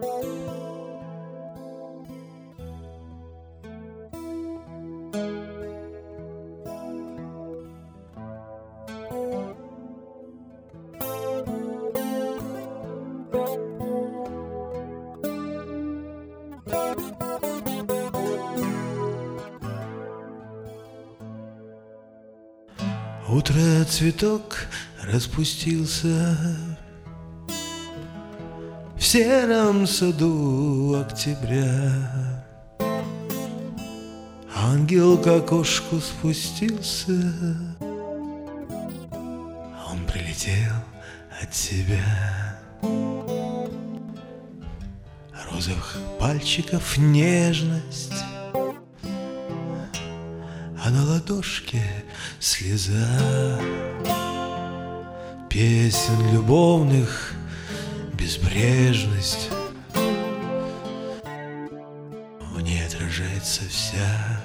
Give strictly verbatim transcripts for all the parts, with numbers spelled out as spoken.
Утро цветок распустился в сером саду октября. Ангел к окошку спустился, он прилетел от тебя. Розовых пальчиков нежность, а на ладошке слеза. Песен любовных безбрежность, в ней отражается вся.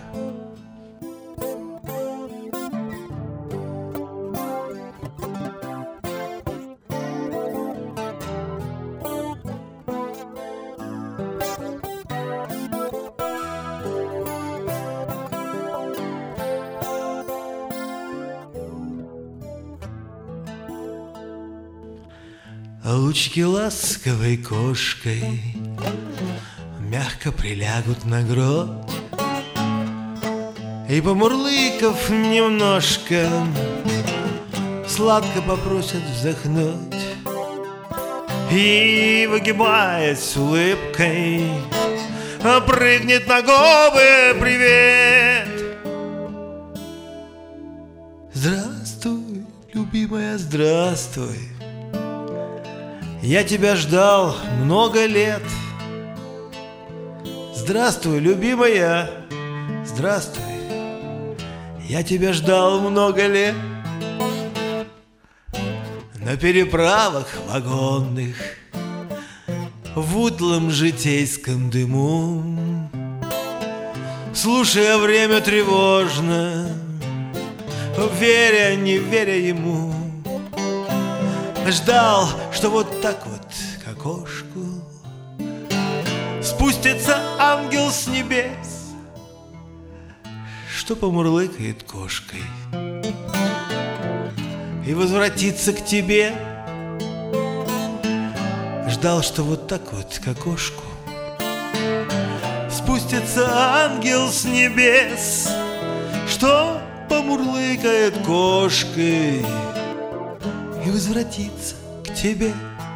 Лучики ласковой кошкой мягко прилягут на грудь, и, помурлыков немножко, сладко попросят вздохнуть. И, выгибаясь с улыбкой, прыгнет на губы привет. Здравствуй, любимая, здравствуй. Я тебя ждал много лет. Здравствуй, любимая, здравствуй. Я тебя ждал много лет. На переправах вагонных, в утлом житейском дыму, слушая время тревожно, веря, не веря ему, ждал, что вот так вот к окошку спустится ангел с небес, что помурлыкает кошкой и возвратится к тебе. Ждал, что вот так вот к окошку спустится ангел с небес, что помурлыкает кошкой и возвратиться к тебе.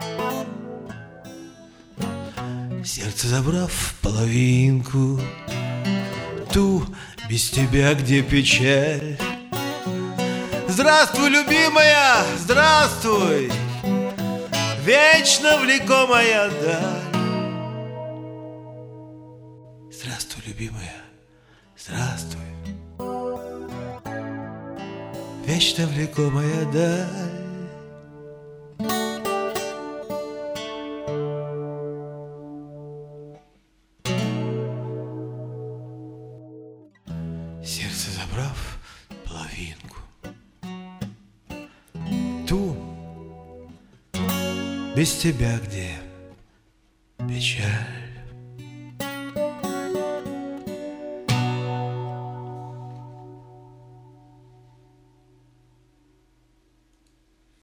Сердце забрав половинку, ту без тебя, где печаль. Здравствуй, любимая, здравствуй, вечно влекомая даль. Здравствуй, любимая, здравствуй, вечно влекомая даль. Сердце забрав половинку, ту без тебя, где печаль.